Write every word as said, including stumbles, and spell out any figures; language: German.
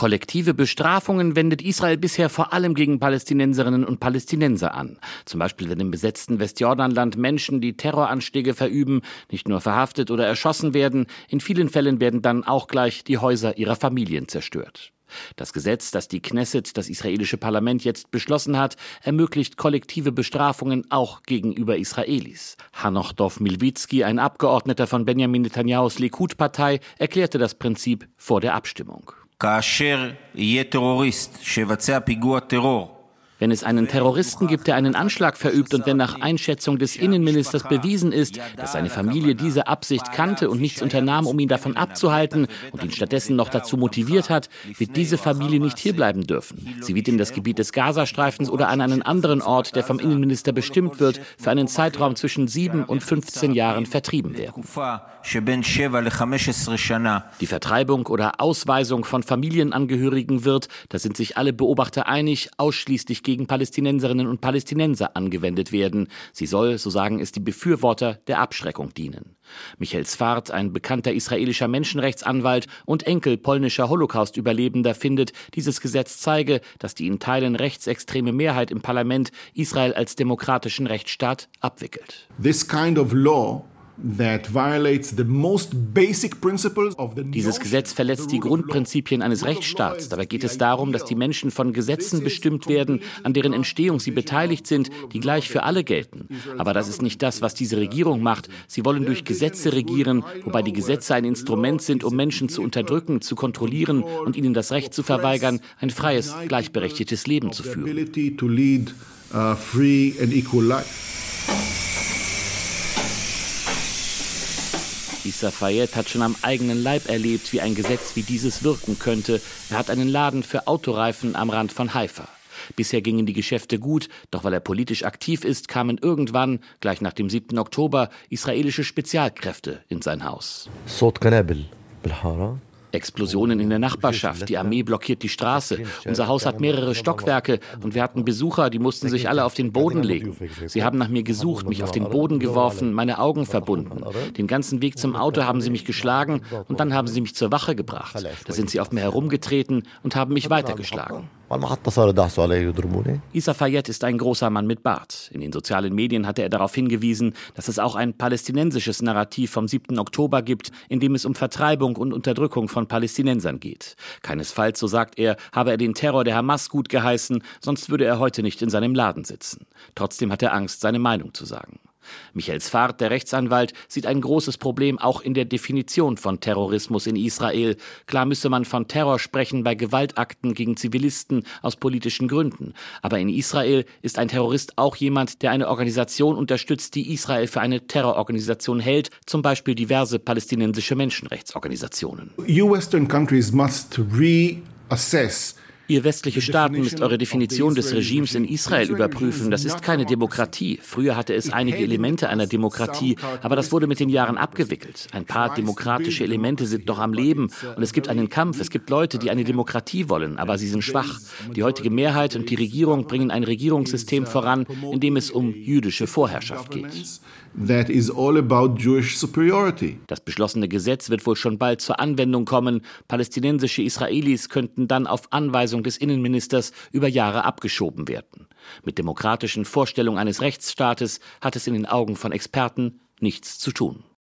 Kollektive Bestrafungen wendet Israel bisher vor allem gegen Palästinenserinnen und Palästinenser an. Zum Beispiel, wenn im besetzten Westjordanland Menschen, die Terroranschläge verüben, nicht nur verhaftet oder erschossen werden, in vielen Fällen werden dann auch gleich die Häuser ihrer Familien zerstört. Das Gesetz, das die Knesset, das israelische Parlament, jetzt beschlossen hat, ermöglicht kollektive Bestrafungen auch gegenüber Israelis. Hanoch Dov Milwitzki, ein Abgeordneter von Benjamin Netanyahus Likud-Partei, erklärte das Prinzip vor der Abstimmung. Wenn es einen Terroristen gibt, der einen Anschlag verübt und wenn nach Einschätzung des Innenministers bewiesen ist, dass seine Familie diese Absicht kannte und nichts unternahm, um ihn davon abzuhalten und ihn stattdessen noch dazu motiviert hat, wird diese Familie nicht hierbleiben dürfen. Sie wird in das Gebiet des Gazastreifens oder an einen anderen Ort, der vom Innenminister bestimmt wird, für einen Zeitraum zwischen sieben und fünfzehn Jahren vertrieben werden. Die Vertreibung oder Ausweisung von Familienangehörigen wird, da sind sich alle Beobachter einig, ausschließlich gegen gegen Palästinenserinnen und Palästinenser angewendet werden. Sie soll, so sagen es die Befürworter, der Abschreckung dienen. Michael Sfard, ein bekannter israelischer Menschenrechtsanwalt und Enkel polnischer Holocaust-Überlebender, findet, dieses Gesetz zeige, dass die in Teilen rechtsextreme Mehrheit im Parlament Israel als demokratischen Rechtsstaat abwickelt. This kind of law Dieses Gesetz verletzt die Grundprinzipien eines Rechtsstaats. Dabei geht es darum, dass die Menschen von Gesetzen bestimmt werden, an deren Entstehung sie beteiligt sind, die gleich für alle gelten. Aber das ist nicht das, was diese Regierung macht. Sie wollen durch Gesetze regieren, wobei die Gesetze ein Instrument sind, um Menschen zu unterdrücken, zu kontrollieren und ihnen das Recht zu verweigern, ein freies, gleichberechtigtes Leben zu führen. Issa Fayed hat schon am eigenen Leib erlebt, wie ein Gesetz wie dieses wirken könnte. Er hat einen Laden für Autoreifen am Rand von Haifa. Bisher gingen die Geschäfte gut, doch weil er politisch aktiv ist, kamen irgendwann, gleich nach dem siebten Oktober, israelische Spezialkräfte in sein Haus. Explosionen in der Nachbarschaft, die Armee blockiert die Straße. Unser Haus hat mehrere Stockwerke und wir hatten Besucher, die mussten sich alle auf den Boden legen. Sie haben nach mir gesucht, mich auf den Boden geworfen, meine Augen verbunden. Den ganzen Weg zum Auto haben sie mich geschlagen und dann haben sie mich zur Wache gebracht. Da sind sie auf mir herumgetreten und haben mich weitergeschlagen. Issa Fayed ist ein großer Mann mit Bart. In den sozialen Medien hatte er darauf hingewiesen, dass es auch ein palästinensisches Narrativ vom siebten Oktober gibt, in dem es um Vertreibung und Unterdrückung von Palästinensern geht. Keinesfalls, so sagt er, habe er den Terror der Hamas gut geheißen, sonst würde er heute nicht in seinem Laden sitzen. Trotzdem hat er Angst, seine Meinung zu sagen. Michael Sfard, der Rechtsanwalt, sieht ein großes Problem auch in der Definition von Terrorismus in Israel. Klar müsse man von Terror sprechen bei Gewaltakten gegen Zivilisten aus politischen Gründen. Aber in Israel ist ein Terrorist auch jemand, der eine Organisation unterstützt, die Israel für eine Terrororganisation hält, zum Beispiel diverse palästinensische Menschenrechtsorganisationen. You Western countries must reassess. Ihr westliche Staaten müsst eure Definition des Regimes in Israel überprüfen. Das ist keine Demokratie. Früher hatte es einige Elemente einer Demokratie, aber das wurde mit den Jahren abgewickelt. Ein paar demokratische Elemente sind noch am Leben und es gibt einen Kampf. Es gibt Leute, die eine Demokratie wollen, aber sie sind schwach. Die heutige Mehrheit und die Regierung bringen ein Regierungssystem voran, in dem es um jüdische Vorherrschaft geht. That is all about Jewish superiority. Das beschlossene Gesetz wird wohl schon bald zur Anwendung kommen. Palästinensische Israelis könnten dann auf Anweisung des Innenministers über Jahre abgeschoben werden. Mit demokratischen Vorstellungen eines Rechtsstaates hat es in den Augen von Experten nichts zu tun.